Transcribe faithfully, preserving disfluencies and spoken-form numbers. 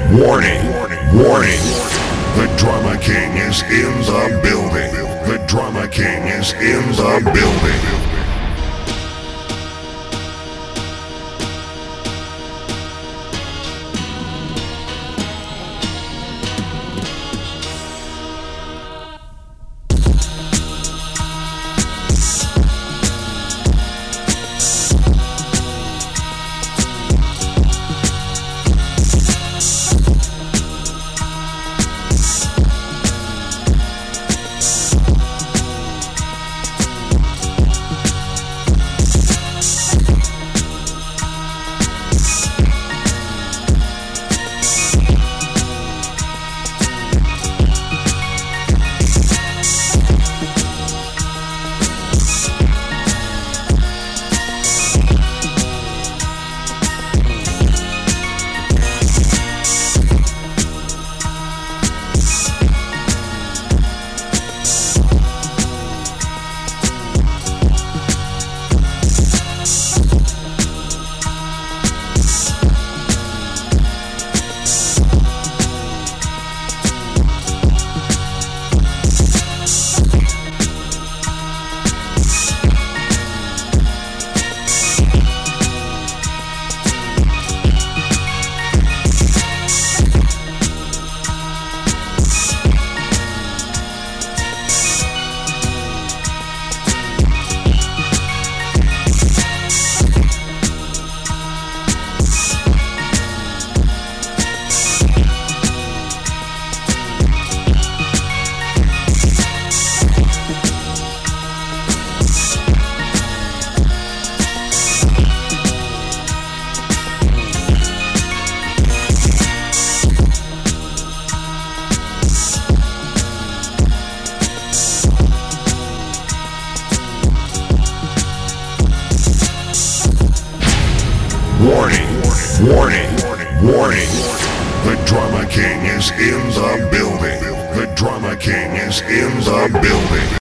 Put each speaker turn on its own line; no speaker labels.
Warning, warning. The Drama King is in the building. The Drama King is in the building. Warning, warning, warning. The Drama King is in the building. The Drama King is in the building.